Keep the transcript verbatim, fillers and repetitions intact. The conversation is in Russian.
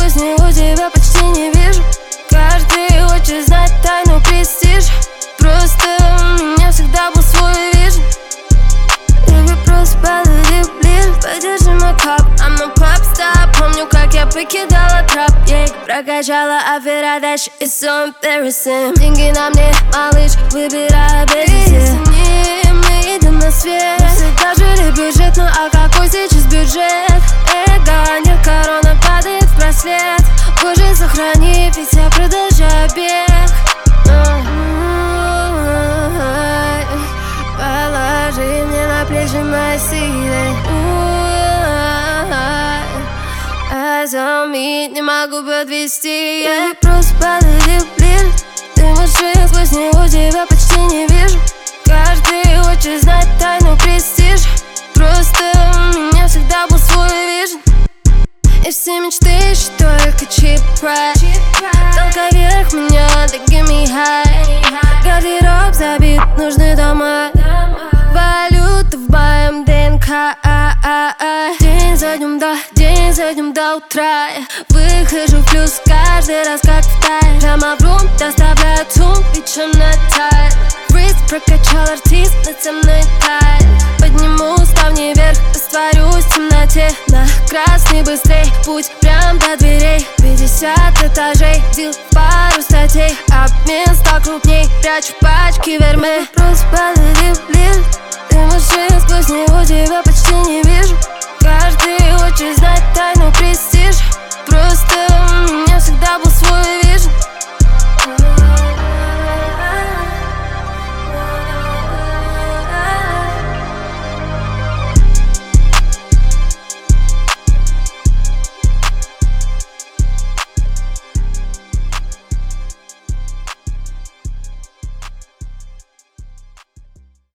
сквозь него тебя почти не вижу. Каждый хочет знать тайну престиж. Просто у меня всегда был свой вижен. Baby, просто подойди ближе, подержи мой кап. I'm no popstar, помню, как я покидала трап. Я их прокачала, а вера дальше и so embarrassing. Деньги на мне, малыш, выбирай без не мы идем на свет. Мы всегда жили бюджетно, а какой сейчас бюджет? Эго, нет, корона падает в просвет. Боже, сохрани, ведь я продолжаю бег. Положи мне на плечи мои силы. Озоми, не могу подвести. Я просто подойди ближе. Ты машина, сквозь него тебя почти не вижу. Каждый хочет знать тайну престиж. Просто у меня всегда был свой вижен. И все мечты еще только cheap pride. Толкай вверх меня, да give me high. Гардероб забит, нужны дома. Валюта в моем ДНК. День за днем, да, день за днем до утра. Выхожу в плюс каждый раз, как в тайм. Прямо в рум, доставляю тум, вечером на тайм. Рист прокачал артист, над темной тай. Подниму ставни вверх, растворюсь в темноте. На красный быстрей, путь прям до дверей. Пятьдесят этажей, дил в пару статей. Обмен стал крупней, прячу пачки верме. Просто подойди ближе. Ты машина, сквозь него тебя почти не вижу. Каждый хочет знать тайну престиж. Просто